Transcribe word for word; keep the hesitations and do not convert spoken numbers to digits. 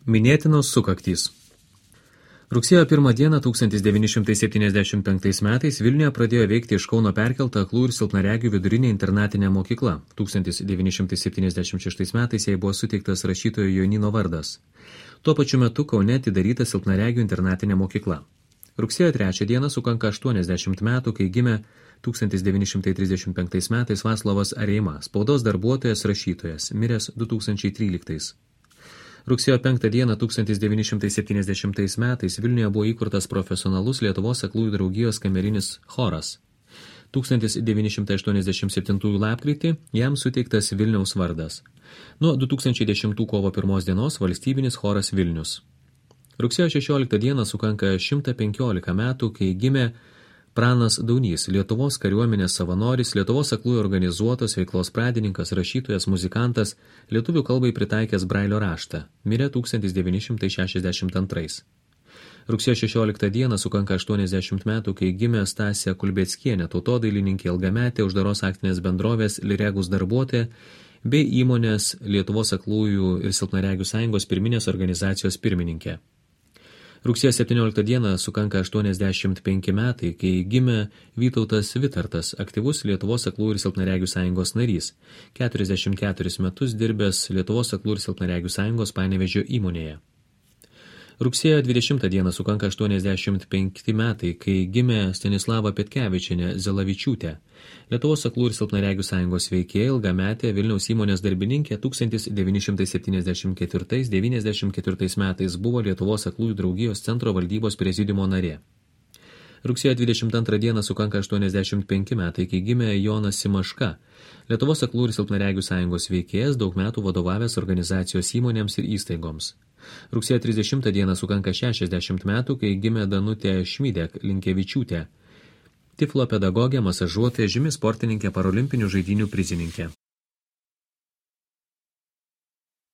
Minėtinos sukaktys. Rugsėjo pirmą dieną tūkstantis devyni šimtai septyniasdešimt penktais metais Vilniuje pradėjo veikti iš Kauno perkelta aklų ir silpnaregių vidurinė internatinė mokykla. tūkstantis devyni šimtai septyniasdešimt šeštais metais jai buvo suteiktas rašytojo Jonyno vardas. Tuo pačiu metu Kaune atidaryta silpnaregių internatinė mokykla. Rugsėjo trečią dieną sukanka aštuoniasdešimt metų, kai gimė tūkstantis devyni šimtai trisdešimt penktais metais Vaclovas Areima, spaudos darbuotojas rašytojas, miręs du tūkstančiai tryliktais. Rugsėjo penktą dieną tūkstantis devyni šimtai septyniasdešimtais metais Vilniuje buvo įkurtas profesionalus Lietuvos aklųjų draugijos kamerinis choras. tūkstantis devyni šimtai aštuoniasdešimt septintųjų lapkritį jam suteiktas Vilniaus vardas. Nuo du tūkstančiai dešimtų kovo pirmos dienos valstybinis choras Vilnius. Rugsėjo šešioliktą dieną sukanka šimtas penkiolika metų, kai gimė Pranas Daunys, Lietuvos kariuomenės savanoris, Lietuvos aklųjų organizuotos veiklos pradininkas, rašytojas, muzikantas, lietuvių kalbai pritaikęs Brailio raštą, mirė tūkstantis devyni šimtai šešiasdešimt antrais. Rugsėjo šešioliktą dieną sukanka aštuoniasdešimt metų, kai gimė Stasė Kulbeckienė, tautodailininkė, ilgametė uždaros akcinės bendrovės Liregus darbuotoja bei įmonės Lietuvos aklųjų ir silpnaregių sąjungos pirminės organizacijos pirmininkė. Rugsėjo septynioliktą dieną sukanka aštuoniasdešimt penki metai, kai gimė Vytautas Vitartas, aktyvus Lietuvos aklųjų ir silpnaregių sąjungos narys, keturiasdešimt keturis metus dirbęs Lietuvos aklųjų ir silpnaregių sąjungos Panevėžio įmonėje. Rugsėjo dvidešimtą dieną sukanka aštuoniasdešimt penki metai, kai gimė Stanislava Petkevičienė Zelavičiūtė, Lietuvos aklųjų ir silpnaregių sąjungos veikėja, ilgametė Vilniaus įmonės darbininkė, tūkstantis devyni šimtai septyniasdešimt ketvirtais devyniasdešimt ketvirtais metais buvo Lietuvos aklųjų draugijos centro valdybos prezidiumo narė. Rugsėjo dvidešimt antrą dieną sukanka aštuoniasdešimt penki metai, kai gimė Jonas Simaška, Lietuvos aklųjų ir silpnaregių sąjungos veikėjas, daug metų vadovavęs organizacijos įmonėms ir įstaigoms. Rugsėjo trisdešimtą dieną sukanka šešiasdešimt metų, kai gimė Danutė Šmidek Linkevičiūtė, tiflo pedagogė, masažuotoja, žymi sportininkė, parolimpinių žaidynių prizininkė.